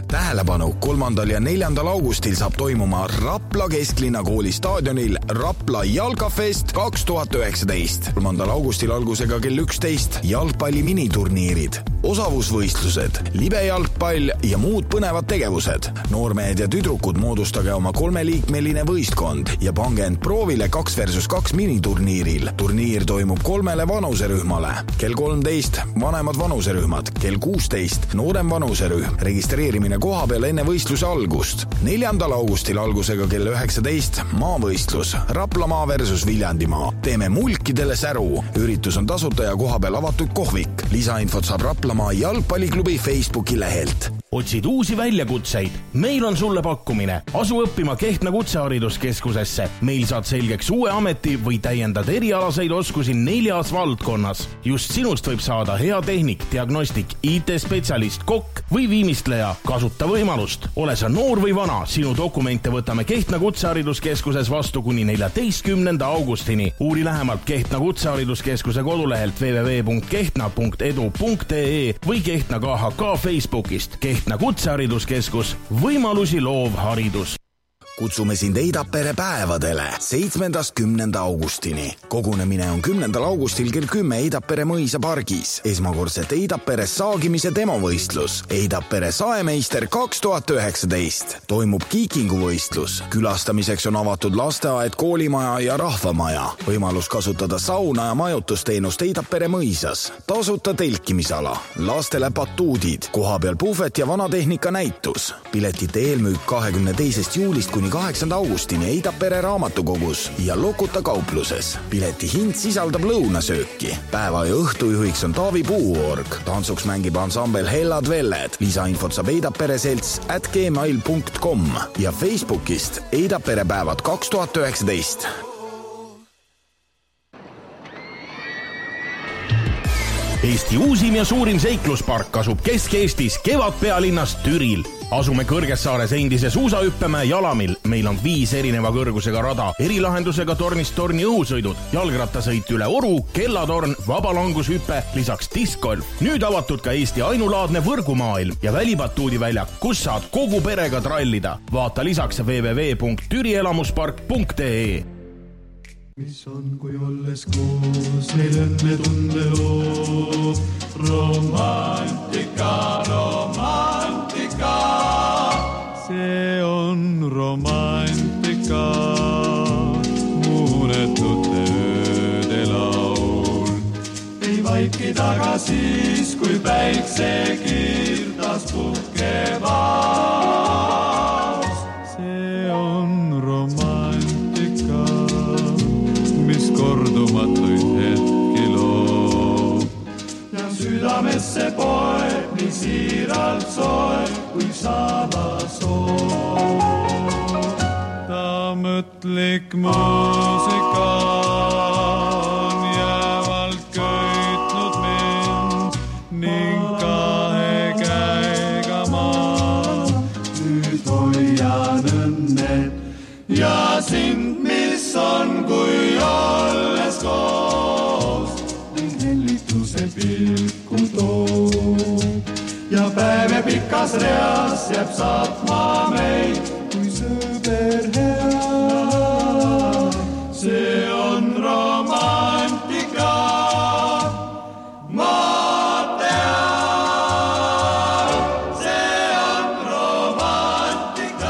Tähelepanu, kolmandal ja neljandal augustil saab toimuma Rapla kesklinna kooli staadionil Rapla jalkafest kaks tuhat üheksateist. kolmandal augustil algusega kell üksteist jalgpalli miniturniirid, osavusvõistlused, libejalgpall ja muud põnevad tegevused. Noormehed ja tüdrukud moodustage oma kolmeliikmeline võistkond ja pange end proovile kaks versus kaks miniturniiril. Turniir toimub kolmele vanuserühmale. Kell kolmteist vanemad vanuserühmad, kell kuusteist noorem vanuserühm. Registreerimine koha peal enne võistluse algust. neljandal augustil algusega kell üheksateist maavõistlus Raplamaa versus Viljandimaa. Teeme mulkidele säru. Üritus on tasuta ja koha peal avatud kohvik. Lisainfot saab Raplamaa jalgpalliklubi Facebooki lehelt. Otsid uusi väljakutseid? Meil on sulle pakkumine. Asu õppima Kehtna kutsehariduskeskusesse. Meil saad selgeks uue ameti või täiendad erialaseid oskusi neljas valdkonnas. Just sinust võib saada hea tehnik, diagnostik, I T-spetsialist, kokk või viimistleja. Kasuta võimalust. Ole sa noor või vana, sinu dokumente võtame Kehtna kutsehariduskeskuses vastu kuni neljateistkümnenda augustini. Uuri lähemalt Kehtna kutsehariduskeskuse kodulehelt w w w punkt kehtna punkt edu punkt e või Kehtna K H K Facebookist. Kehtna kutsehariduskeskus, võimalusi loov haridus. Kutsume sind Eidapere päevadele seitsmendast kümnenda augustini. Kogunemine on kümnendal augustil kell kümme Eidapere mõisa pargis. Esmakordselt Eidapere saagimise demovõistlus. Eidapere saemeister kaks tuhat üheksateist. Toimub kiikinguvõistlus. Külastamiseks on avatud lasteaed, koolimaja ja rahvamaja. Võimalus kasutada sauna ja majutusteenust Eidapere mõisas. Tasuta telkimisala. Lastele batuudid. Kohapeal puhvet ja vanatehnika näitus. Piletite eelmüük kahekümne teisest juulist kuni kaheksanda augustini Eidapere raamatukogus ja Lokuta kaupluses. Pileti hind sisaldab lõunasööki. Päeva ja õhtujuhiks on Taavi Puuorg. Tantsuks mängib ansambel Hellad Velled. Lisainfot saab Eidapere selts at gmail punkt com ja Facebookist Eidapere päevad kaks tuhat üheksateist. Eesti uusim ja suurim seikluspark asub Kesk-Eestis Kevadpealinnas Türil. Asume Kõrgessaares endise suusahüppemäe Jalamil. Meil on viis erineva kõrgusega rada, erilahendusega tornist torni õhusõidud, jalgrattasõit üle oru, kellatorn, vabalangushüpe, lisaks diskgolf. Nüüd avatud ka Eesti ainulaadne võrgumaailm ja välibatuudiväljak, kus saad kogu perega trallida. Vaata lisaks w w w punkt türielamuspark punkt e. Mis on, kui olles koos meil õnne tundeloo? Romantika, romantika. See on romantika, muunetute ööde laul. Ei vaiki taga siis, kui päikse kirdas puhkevad. See on romantika, mis kordumatuid hetki loob. Ja südamesse poeb nii siiralt soeb, kui saada soov. Ta mõtlik muusika on jäävalt köitnud mind ning kahe käega ma nüüd hoian õnnet ja sind, mis on, kui olles koos ning hellituse pilku toob ja päev ja pikas reas jääb saatma meid kui sõber hea. See on romantika, ma tean, see on romantika.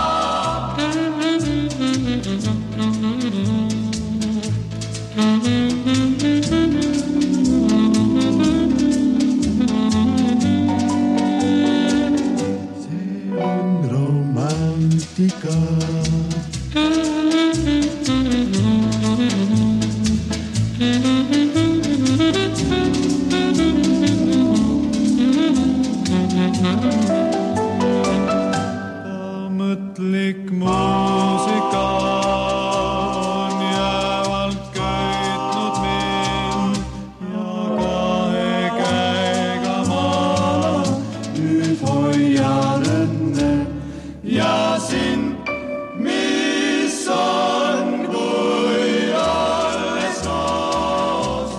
Mõtlik muusika on jäävalt köitnud mind ja kahe käega ma nüüd hoian õnne ja sind, mis on, kui olles koos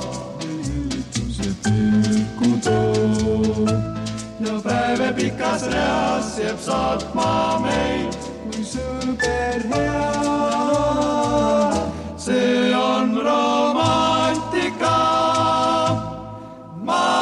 hellituse pilku toob ja päev pikas reas taevas jääb saatma meid, kui sõber hea. See on romantika, ma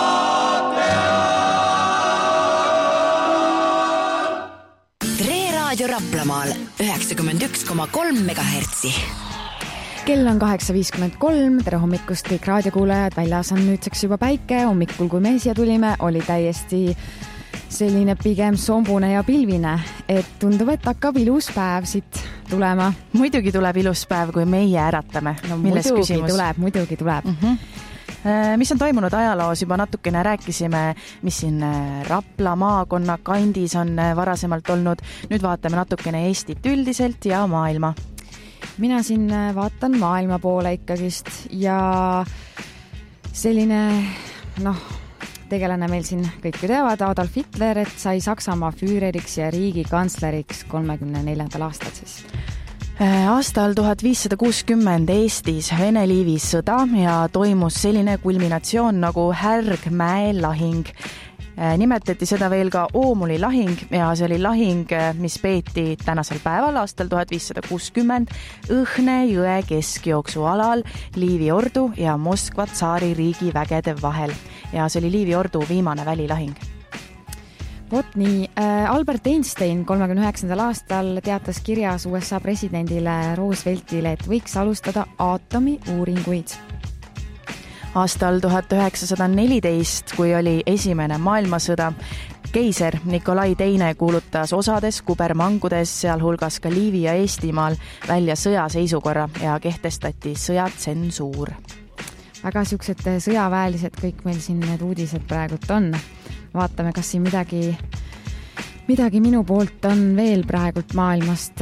tean. Tre Raadio Raplamaal üheksakümmend üks koma kolm megahertsi. Kell on kaheksa viiskümmend kolm, tere hommikust kõik raadiokuulajad, väljas on nüüdseks juba päike, hommikul kui me siia tulime, oli täiesti selline pigem sombune ja pilvine, et tundub, et hakkab ilus päev siit tulema. Muidugi tuleb ilus päev, kui meie äratame. No muidugi küsimus? tuleb, muidugi tuleb. Mm-hmm. Mis on toimunud ajaloos, juba natukene rääkisime, mis siin Rapla maakonna kandis on varasemalt olnud. Nüüd vaatame natukene Eestit üldiselt ja maailma. Mina siin vaatan maailma poole ikkagist ja selline, noh, tegelane meil siin kõik ju teavad, Adolf Hitler, et sai Saksamaa füüreriks ja riigikantsleriks kolmekümne neljandal aastal siis. Aastal tuhat viissada kuuskümmend Eestis Vene-Liivi sõda ja toimus selline kulminatsioon nagu Härgmäe lahing. Nimetati seda veel ka Oomuli lahing ja see oli lahing, mis peeti tänasel päeval aastal tuhat viissada kuuskümmend Õhne jõe keskjooksu alal Liivi ordu ja Moskva tsaari riigi vägede vahel. Ja see oli Liivi ordu viimane välilahing. Vot nii, Albert Einstein kolmekümne üheksandal aastal teatas kirjas U S A presidendile Rooseveltile, et võiks alustada aatomi uuringuid. Aastal tuhat üheksasada neliteist, kui oli esimene maailmasõda, keiser Nikolai teine kuulutas osades kubermangudes, sealhulgas ka Liivi ja Eestimaal välja sõjaseisukorra ja kehtestati sõjatsensuur. Väga siuksed sõjaväelised kõik meil siin need uudised praegult on. Vaatame, kas siin midagi, midagi minu poolt on veel praegult maailmast.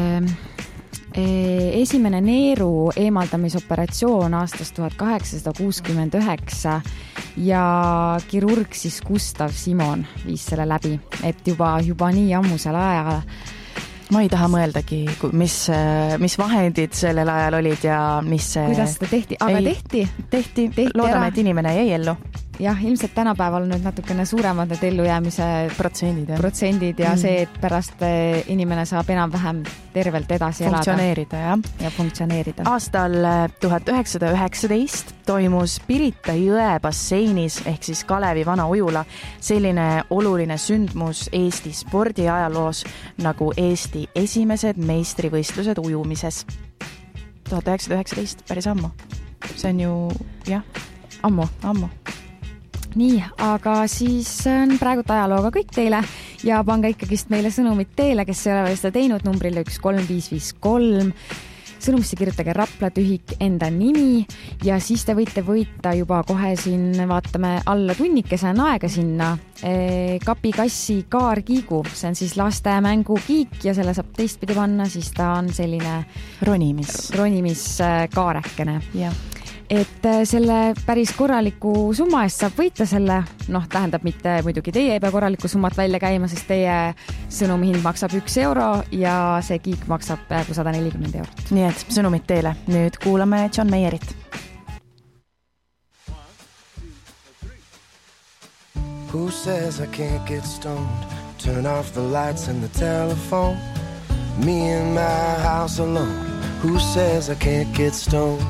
Esimene neeru eemaldamisoperatsioon aastast tuhat kaheksasada kuuskümmend üheksa ja kirurg siis Gustav Simon viis selle läbi, et juba, juba nii ammusel ajal. Ma ei taha mõeldagi, mis, mis vahendid sellel ajal olid ja mis... Kuidas seda tehti? Aga ei, tehti. Tehti, tehti loodame, et inimene jäi ellu. Jah, ilmselt tänapäeval on nüüd natukene suuremad need ellujäämise protsendid ja, protsendid ja mm. see, et pärast inimene saab enam-vähem tervelt edasi funktsioneerida, elada. Ja funktsioneerida. Aastal tuhat üheksasada üheksateist toimus Pirita jõe basseinis ehk siis Kalevi vana ujula selline oluline sündmus Eesti spordiajaloos nagu Eesti esimesed meistrivõistlused ujumises. tuhat üheksasada üheksateist, päris ammu. See on ju, jah, ammu, ammu. Nii, aga siis on praegult ajalooga kõik teile ja pange ikkagist meile sõnumid teile, kes ei ole veel seda teinud, numbril üks kolm viis viis kolm. Sõnumisse kirjutage Rapla tühik enda nimi ja siis te võite võita juba kohe siin, vaatame alla tunnikese on aega sinna, kapikassi kaarkiigu, see on siis laste mängu kiik ja selle saab teistpidi panna, siis ta on selline ronimis, ronimis kaarekene. Jah. Et selle päris korraliku summa eest saab võita selle, noh, tähendab mitte muidugi teie ei pea korraliku summat välja käima, sest teie sõnumi hind maksab üks euro ja see kiik maksab peaaegu sada nelikümmend eurot. Nii et sõnumid teile. Nüüd kuulame John Mayerit. Who says I can't get stoned? Turn off the lights and the telephone. Me in my house alone. Who says I can't get stoned?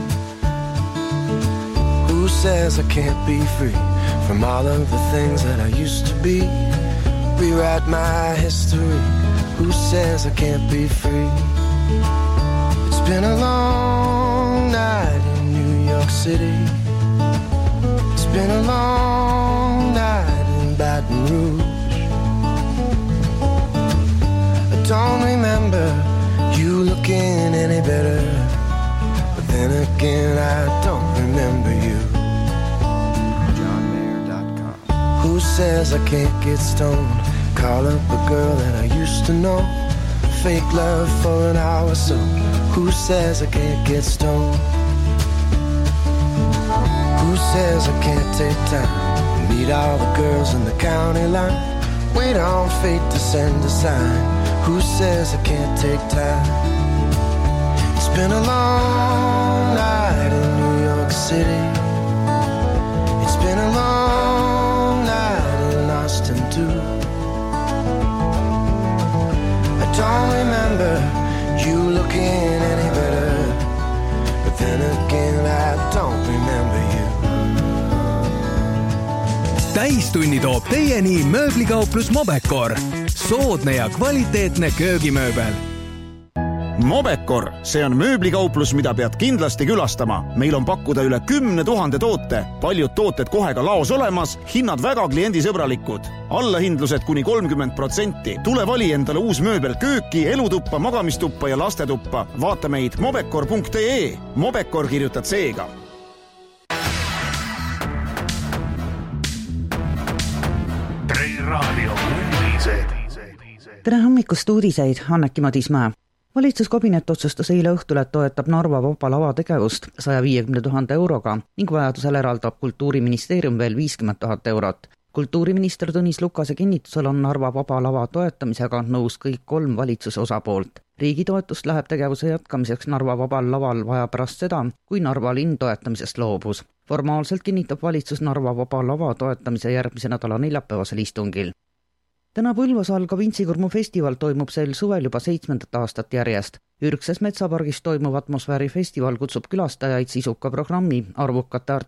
Who says I can't be free from all of the things that I used to be? Rewrite my history. Who says I can't be free? It's been a long night in New York City. It's been a long night in Baton Rouge. I don't remember you looking any better, but then again I don't remember you. Who says I can't get stoned? Call up a girl that I used to know. Fake love for an hour so. Who says I can't get stoned? Who says I can't take time? Meet all the girls in the county line. Wait on fate to send a sign. Who says I can't take time? It's been a long night in New York City. It's been a long night in Austin too. täistunni toob teieni mööblikauplus Mobekor. Soodne ja kvaliteetne köögimööbel. Mobekor, see on mööblikauplus, mida pead kindlasti külastama. Meil on pakkuda üle kümne tuhande toote, paljud tooted kohe ka laos olemas, hinnad väga kliendisõbralikud. Allahindlused kuni kolmkümmend protsenti. Tule vali endale uus mööbel kööki, elutuppa, magamistuppa ja lastetuppa. Vaata meid mobekor punkt ee. Mobekor kirjutad seega. Tre Radio uudised. Tere hommikust uudiseid, Anneki Madismäe. Valitsuskabinet otsustas eile õhtul, et toetab Narva Vaba Lava tegevust saja viiekümne tuhande euroga ning vajadusel eraldab Kultuuriministeerium veel viiskümmend tuhat eurot. Kultuuriminister Tõnis Lukase kinnitusel on Narva Vaba Lava toetamisega nõus kõik kolm valitsuse osapoolt. Riigi toetust läheb tegevuse jätkamiseks Narva Vabal Laval vaja pärast seda, kui Narva linn toetamisest loobus. Formaalselt kinnitab valitsus Narva Vaba Lava toetamise järgmise nädala neljapäevasel istungil. Täna Põlvas algav Intsikurmu festival toimub sel suvel juba seitsmendat aastat järjest. Ürgses metsapargis toimuv atmosfäärifestival kutsub külastajaid sisuka programmi, arvukate